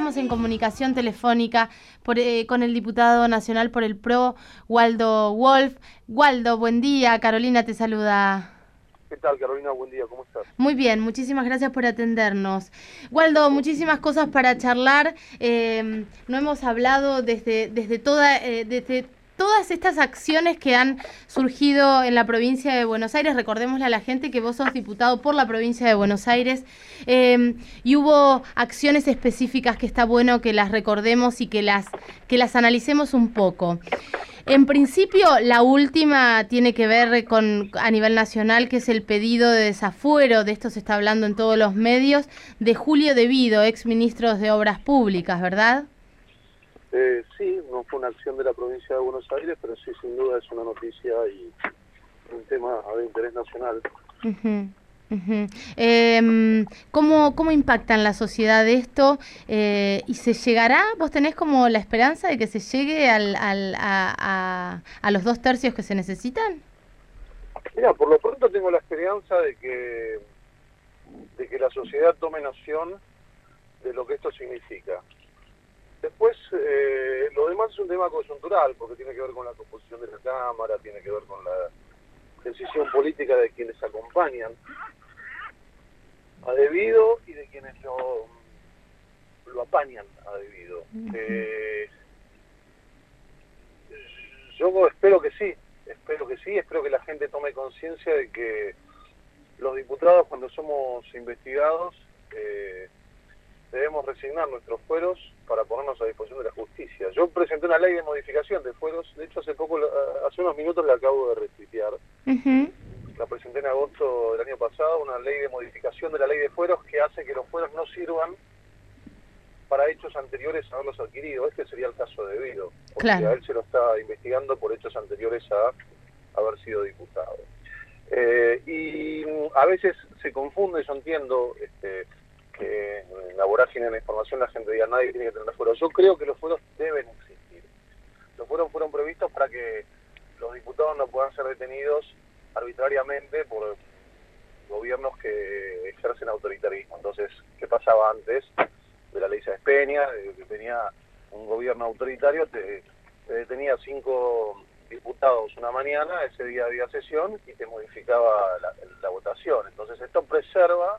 estamos en comunicación telefónica con el diputado nacional por el PRO, Waldo Wolf. Waldo, buen día. Carolina te saluda. ¿Qué tal, Carolina? Buen día, ¿cómo estás? Muy bien, muchísimas gracias por atendernos. Waldo, muchísimas cosas para charlar. No hemos hablado desde todas estas acciones que han surgido en la provincia de Buenos Aires. Recordémosle a la gente que vos sos diputado por la provincia de Buenos Aires, y hubo acciones específicas que está bueno que las recordemos y que las analicemos un poco. En principio, la última tiene que ver a nivel nacional, que es el pedido de desafuero, de esto se está hablando en todos los medios, de Julio De Vido, ex ministro de Obras Públicas, ¿verdad? Sí, no fue una acción de la provincia de Buenos Aires, pero sí, sin duda es una noticia y un tema de interés nacional. Uh-huh. ¿Cómo impacta en la sociedad esto? ¿Y se llegará? ¿Vos tenés como la esperanza de que se llegue a los 2/3 que se necesitan? Mira, por lo pronto tengo la esperanza de que la sociedad tome noción de lo que esto significa. Después, lo demás es un tema coyuntural, porque tiene que ver con la composición de la Cámara, tiene que ver con la decisión política de quienes acompañan a De Vido y de quienes lo apañan a De Vido. Yo espero que sí, espero que la gente tome conciencia de que los diputados, cuando somos investigados, debemos resignar nuestros fueros para ponernos a disposición de la justicia. Yo presenté una ley de modificación de fueros, de hecho hace unos minutos la acabo de retuitear. Uh-huh. La presenté en agosto del año pasado, una ley de modificación de la ley de fueros que hace que los fueros no sirvan para hechos anteriores a haberlos adquirido. Este sería el caso de Vido, porque Claro. a él se lo está investigando por hechos anteriores a haber sido diputado. Y a veces se confunde, yo entiendo que en la vorágine de la información la gente diga nadie tiene que tener fueros. Yo creo que los fueros deben existir. Los fueros fueron previstos para que los diputados no puedan ser detenidos arbitrariamente por gobiernos que ejercen autoritarismo. Entonces, ¿qué pasaba antes de la ley Sáenz Peña? Que tenía un gobierno autoritario, te detenía 5 diputados una mañana, ese día había sesión y te modificaba la votación. Entonces, esto preserva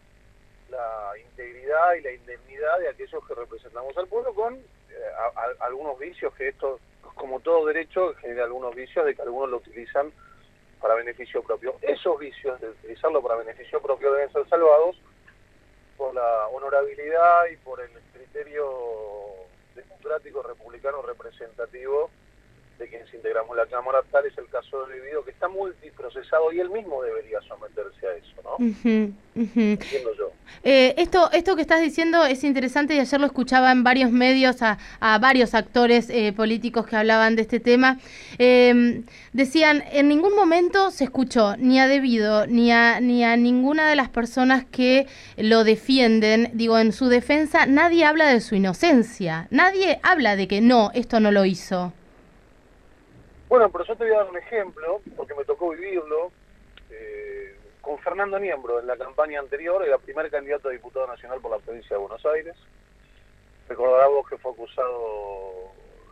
la integridad y la indemnidad de aquellos que representamos al pueblo con algunos vicios, que esto, como todo derecho, genera algunos vicios de que algunos lo utilizan para beneficio propio. Esos vicios de utilizarlo para beneficio propio deben ser salvados por la honorabilidad y por el criterio democrático, republicano, representativo de quienes integramos la Cámara. Tal es el caso de De Vido, que está multiprocesado y él mismo debería someterse a eso, ¿no? Uh-huh. Uh-huh. Entiendo yo. Esto que estás diciendo es interesante y ayer lo escuchaba en varios medios a varios actores políticos que hablaban de este tema. Decían, en ningún momento se escuchó ni a De Vido ni a ninguna de las personas que lo defienden, digo, en su defensa, nadie habla de su inocencia, nadie habla de que no, esto no lo hizo. Bueno, pero yo te voy a dar un ejemplo, porque me tocó vivirlo, con Fernando Niembro en la campaña anterior, era primer candidato a diputado nacional por la provincia de Buenos Aires. Recordarás vos que fue acusado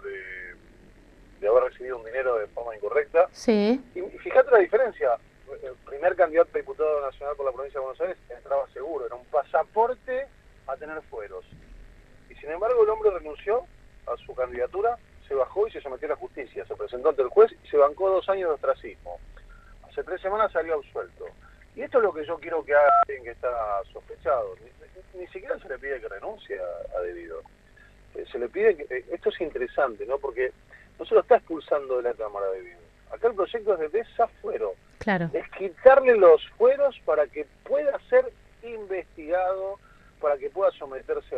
de haber recibido un dinero de forma incorrecta. Sí. Y fíjate la diferencia, el primer candidato a diputado nacional por la provincia de Buenos Aires entraba seguro, era un pasaporte a tener fueros. Y sin embargo el hombre renunció a su candidatura, se bajó y se sometió a la justicia, se presentó ante el juez y se bancó 2 años de ostracismo. Hace 3 semanas salió absuelto. Y esto es lo que yo quiero que haga alguien que está sospechado. Ni siquiera se le pide que renuncie a De Vido. Se le pide que... Esto es interesante, ¿no? Porque no se lo está expulsando de la Cámara De Vido. Acá el proyecto es de desafuero. Claro. Es quitarle los fueros para que pueda ser investigado, para que pueda someterse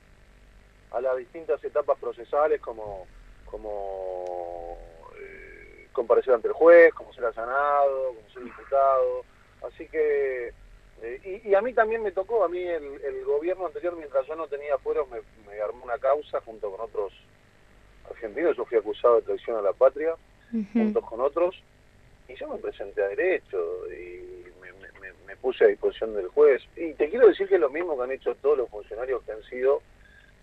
a las distintas etapas procesales como comparecer ante el juez, como ser allanado, como ser diputado. Así que, y a mí también me tocó, a mí el gobierno anterior, mientras yo no tenía fueros, me armó una causa junto con otros argentinos. Yo fui acusado de traición a la patria, junto con otros, y yo me presenté a derecho y me puse a disposición del juez. Y te quiero decir que es lo mismo que han hecho todos los funcionarios que han sido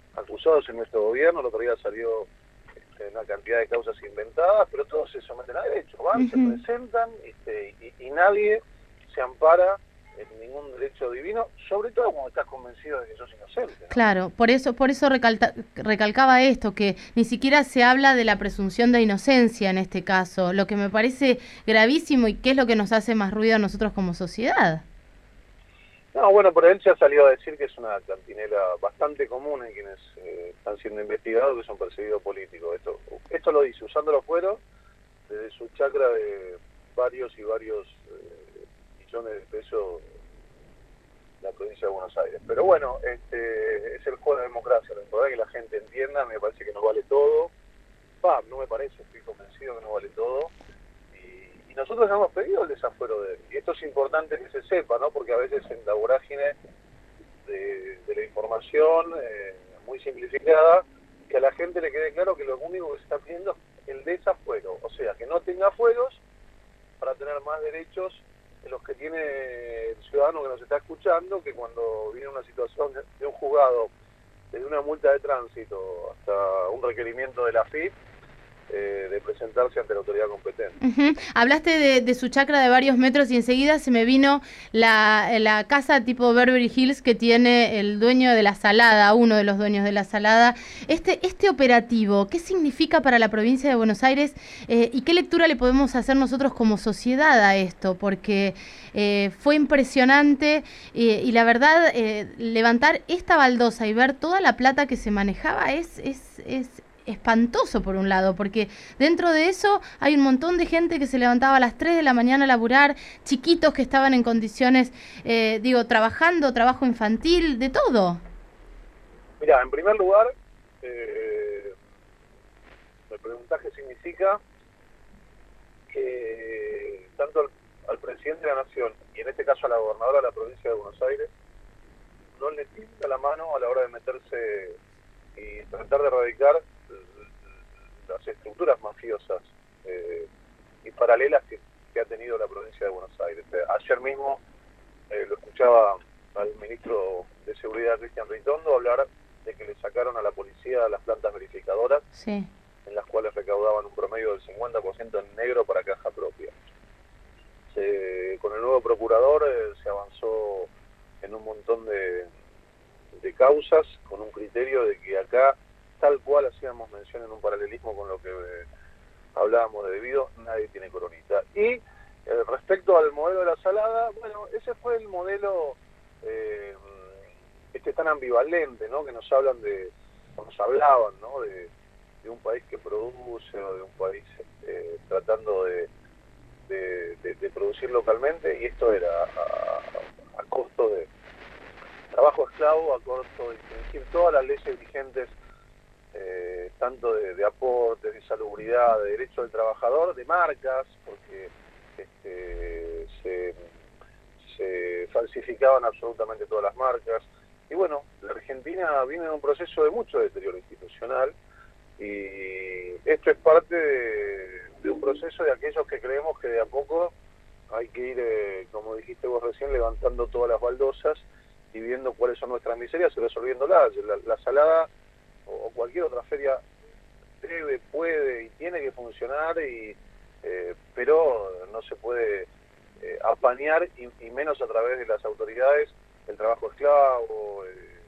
acusados en nuestro gobierno. El otro día salió una cantidad de causas inventadas, pero todos se someten a derecho, van, se presentan y nadie se ampara en ningún derecho divino, sobre todo cuando estás convencido de que sos inocente, ¿no? Claro, por eso recalcaba esto, que ni siquiera se habla de la presunción de inocencia en este caso, lo que me parece gravísimo y que es lo que nos hace más ruido a nosotros como sociedad. No, bueno, por él se ha salido a decir que es una cantinela bastante común en quienes están siendo investigados, que son perseguidos políticos. Esto lo dice, usando los fueros desde su chacra de varios millones de pesos en la provincia de Buenos Aires. Pero bueno, es el juego de la democracia. La verdad que la gente entienda, me parece que no vale todo. No me parece, estoy convencido que no vale todo. Y nosotros hemos pedido el desafuero de él. Y esto es importante que se sepa, ¿no? Porque a veces en la vorágine de la información muy simplificada, que a la gente le quede claro que lo único que se está pidiendo es el desafuero. O sea, que no tenga fueros para tener más derechos de los que tiene el ciudadano que nos está escuchando, que cuando viene una situación de un juzgado, desde una multa de tránsito hasta un requerimiento de la AFIP, de presentarse ante la autoridad competente. Hablaste de su chacra de varios metros y enseguida se me vino la casa tipo Beverly Hills que tiene el dueño de la Salada, uno de los dueños de la Salada. Este operativo, ¿qué significa para la provincia de Buenos Aires y qué lectura le podemos hacer nosotros como sociedad a esto? Porque fue impresionante y la verdad, levantar esta baldosa y ver toda la plata que se manejaba es espantoso por un lado, porque dentro de eso hay un montón de gente que se levantaba a las 3 de la mañana a laburar, chiquitos que estaban en condiciones, trabajando, trabajo infantil, de todo. Mira, en primer lugar, me preguntás qué significa que tanto al presidente de la Nación y en este caso a la gobernadora de la provincia de Buenos Aires no le tiembla la mano a la hora de meterse y tratar de erradicar las estructuras mafiosas y paralelas que ha tenido la provincia de Buenos Aires. Ayer mismo lo escuchaba al ministro de Seguridad, Cristian Ritondo, hablar de que le sacaron a la policía las plantas verificadoras, sí, en las cuales recaudaban un promedio del 50% en negro para caja propia. Con el nuevo procurador se avanzó en un montón de causas, con un criterio de que acá, tal cual hacíamos mención en un paralelismo con lo que hablábamos de debido, nadie tiene coronita. Y respecto al modelo de la Salada, bueno, ese fue el modelo tan ambivalente, ¿no? Que nos hablaban, ¿no? De un país que produce o de un país tratando de producir localmente, y esto era a costo de trabajo esclavo, a costo de infringir todas las leyes vigentes, tanto de aportes, de salubridad, de derecho del trabajador, de marcas, porque se falsificaban absolutamente todas las marcas. Y bueno, la Argentina viene en un proceso de mucho deterioro institucional, y esto es parte de un proceso de aquellos que creemos que de a poco hay que ir, como dijiste vos recién, levantando todas las baldosas y viendo cuáles son nuestras miserias y resolviéndolas. La Salada o cualquier otra feria debe, puede y tiene que funcionar, pero no se puede apañar, y menos a través de las autoridades, el trabajo esclavo,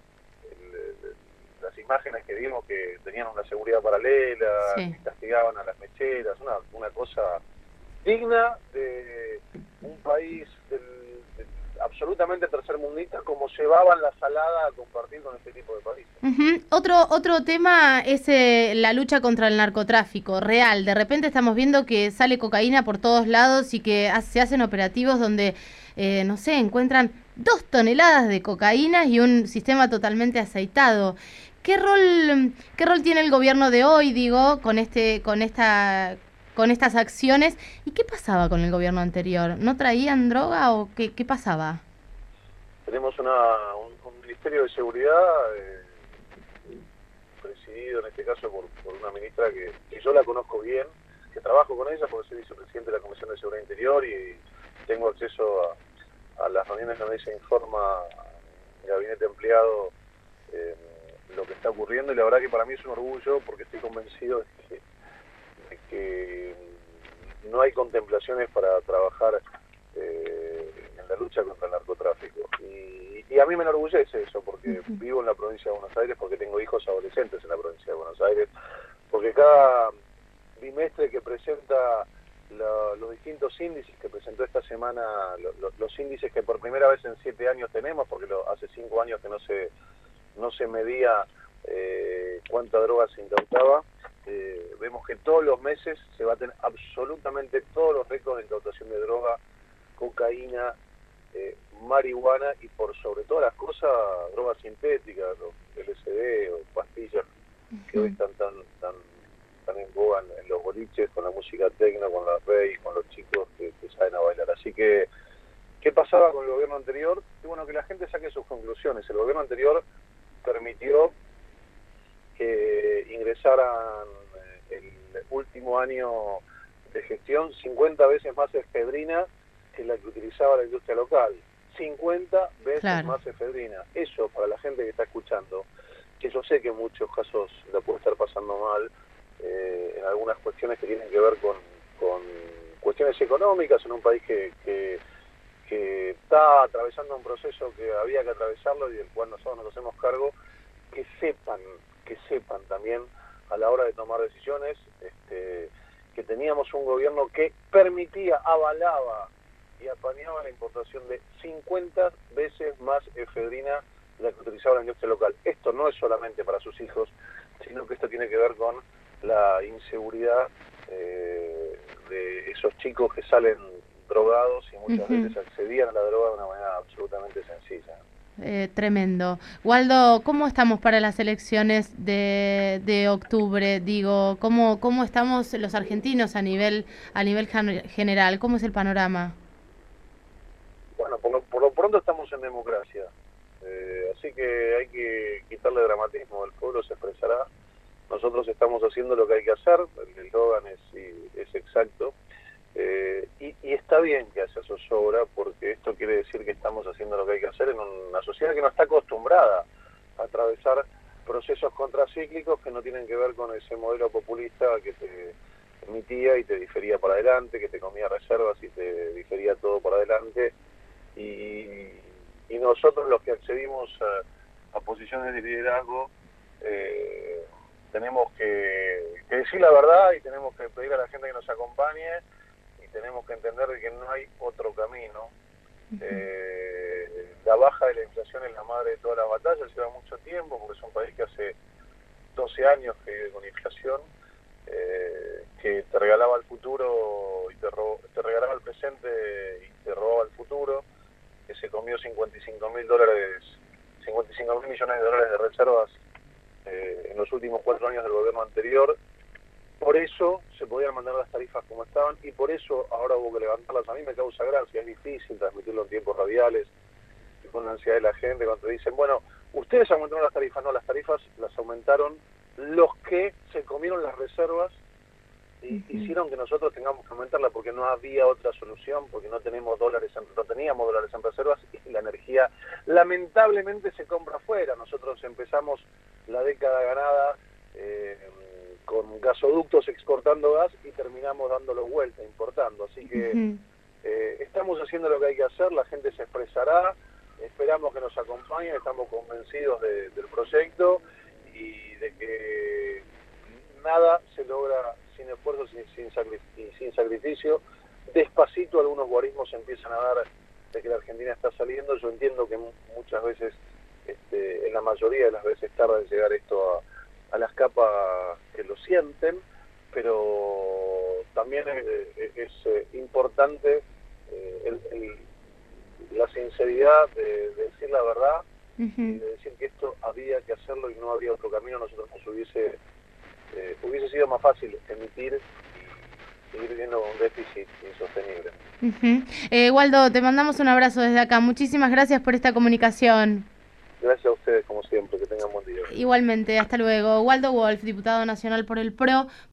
las imágenes que vimos que tenían una seguridad paralela, sí, que castigaban a las mecheras, una cosa digna de un país absolutamente tercermundista, como llevaban la Salada a compartir con este tipo de países. Otro tema es la lucha contra el narcotráfico real. De repente estamos viendo que sale cocaína por todos lados y que se hacen operativos donde, no sé, encuentran 2 toneladas de cocaína y un sistema totalmente aceitado. ¿Qué rol tiene el gobierno de hoy, digo, con estas acciones? ¿Y qué pasaba con el gobierno anterior? ¿No traían droga o qué pasaba? Tenemos un Ministerio de Seguridad presidido en este caso por una ministra que yo la conozco bien, que trabajo con ella porque soy vicepresidente de la Comisión de Seguridad Interior y tengo acceso a las reuniones donde se informa el gabinete ampliado lo que está ocurriendo, y la verdad que para mí es un orgullo porque estoy convencido de que no hay contemplaciones para trabajar en la lucha contra el narcotráfico. Y a mí me enorgullece eso, porque vivo en la provincia de Buenos Aires, porque tengo hijos adolescentes en la provincia de Buenos Aires, porque cada bimestre que presenta los distintos índices que presentó esta semana, los índices que por primera vez en 7 años tenemos, porque hace 5 años que no se medía cuánta droga se incautaba, vemos que todos los meses se baten absolutamente todos los récords de incautación de droga, cocaína, marihuana y por sobre todas las cosas, drogas sintéticas, los LSD o pastillas que hoy están tan en boga en los boliches, con la música tecno, con la rave, con los chicos que saben a bailar. Así que, ¿qué pasaba con el gobierno anterior? Y bueno, que la gente saque sus conclusiones. El gobierno anterior permitió que ingresaran el último año de gestión 50 veces más efedrina que la que utilizaba la industria local. 50 veces más efedrina. Eso, para la gente que está escuchando, que yo sé que en muchos casos la puede estar pasando mal, en algunas cuestiones que tienen que ver con cuestiones económicas, en un país que está atravesando un proceso que había que atravesarlo y del cual nosotros nos hacemos cargo, que sepan también a la hora de tomar decisiones que teníamos un gobierno que permitía, avalaba y apañaba la importación de 50 veces más efedrina de la que utilizaba la industria local. Esto no es solamente para sus hijos, sino que esto tiene que ver con la inseguridad de esos chicos que salen drogados y muchas veces accedían a la droga de una manera absolutamente sencilla. Tremendo. Waldo, ¿cómo estamos para las elecciones de octubre? Digo, ¿cómo estamos los argentinos a nivel general? ¿Cómo es el panorama? Bueno, por lo pronto estamos en democracia, así que hay que quitarle dramatismo, el pueblo se expresará. Nosotros estamos haciendo lo que hay que hacer, el eslogan es exacto, y está bien que haya zozobra, porque esto quiere decir que estamos haciendo lo que hay que hacer en una sociedad que no está acostumbrada a atravesar procesos contracíclicos que no tienen que ver con ese modelo populista que te emitía y te difería para adelante, que te comía reservas y te difería todo para adelante, y nosotros los que accedimos a posiciones de liderazgo tenemos que decir la verdad y tenemos que pedir a la gente que nos acompañe y tenemos que entender que no hay otro camino. La baja de la inflación es la madre de todas las batallas, lleva mucho tiempo porque es un país que hace 12 años que vive con inflación, que te regalaba el futuro y te regalaba el presente y te robaba el futuro, que se comió 55 mil millones de dólares de reservas en los últimos 4 años del gobierno anterior. Por eso se podían mandar las tarifas como estaban y por eso ahora hubo que levantarlas. A mí me causa gracia, es difícil transmitirlo en tiempos radiales y con la ansiedad de la gente cuando te dicen, bueno, ustedes aumentaron las tarifas. No, las tarifas las aumentaron los que se comieron las reservas y hicieron que nosotros tengamos que aumentarla porque no había otra solución, porque no teníamos no teníamos dólares en reservas y la energía lamentablemente se compra afuera. Nosotros empezamos la década ganada con gasoductos exportando gas y terminamos dándolo vuelta, importando. Así que estamos haciendo lo que hay que hacer, la gente se expresará, esperamos que nos acompañen, estamos convencidos del proyecto y de que nada se logra sin esfuerzo y sin sacrificio. Despacito algunos guarismos empiezan a dar de que la Argentina está saliendo. Yo entiendo que muchas veces, en la mayoría de las veces tarda en llegar esto a las capas que lo sienten, pero también es importante la sinceridad de decir la verdad y de decir que esto había que hacerlo y no había otro camino. Nosotros nos hubiese sido más fácil emitir y seguir viendo un déficit insostenible. Waldo, te mandamos un abrazo desde acá. Muchísimas gracias por esta comunicación. Gracias a ustedes, como siempre. Que tengan buen día. Igualmente, hasta luego. Waldo Wolf, diputado nacional por el PRO.